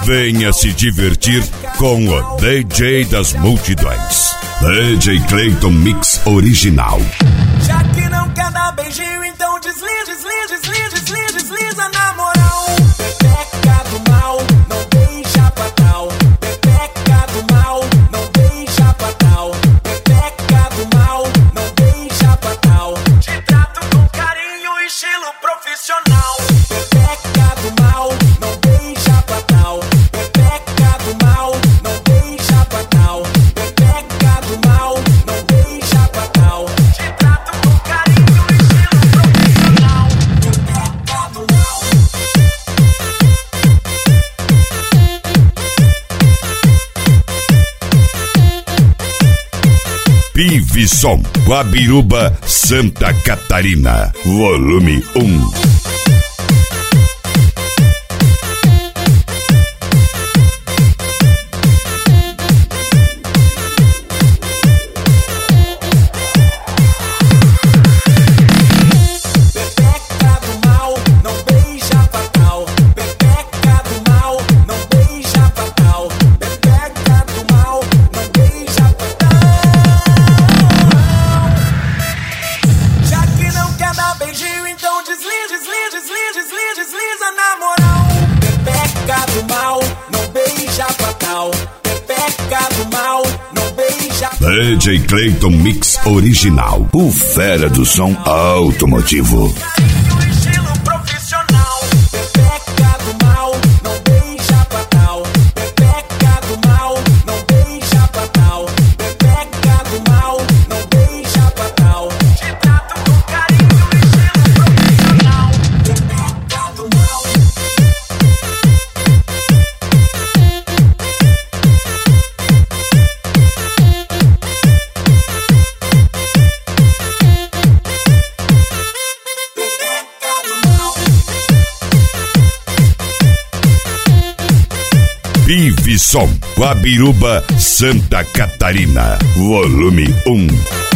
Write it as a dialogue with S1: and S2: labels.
S1: Venha se divertir com o DJ das multidões. DJ Clayton Mix Original.
S2: Já que não quer dar beijinho, então desliza, desliza, desliza, desliza, desliza na moral. Pepeca do mal, não deixa pra tal. Pepeca do mal, não deixa pra tal. Pepeca do mal, não deixa pra tal. Te trato com carinho, estilo profissional. Pepeca do mal, não deixa pra tal. Pepeca do mal, não deixa pra tal. Pepeca do mal, não deixa pra tal. Te trato com carinho, estilo profissional. Pepeca do mal.
S1: Pivisom, Guabiruba, Santa Catarina. Volume 1.
S2: Pepeca do mal, não beija pra tal. Pepeca do mal, não beija pra tal. Pepeca do mal, não beija pra tal. Já que não quer dar beijinho, então desliza, desliza, desliza, desliza, desliza na moral. Pepeca do mal, não beija pra tal. Pepeca do mal, não beija pra tal.
S1: DJ Clayton Mix Original. O fera do som automotivo.
S2: Carinho, estilo profissional. Pepeca do mal, não deixa pra tal. Pepeca do mal, não deixa pra tal. Pepeca do mal, não deixa pra tal. Te trato com carinho, estilo profissional. Pepeca do mal. Pepeca do mal.
S1: Pivisom, Guabiruba, Santa Catarina. Volume 1.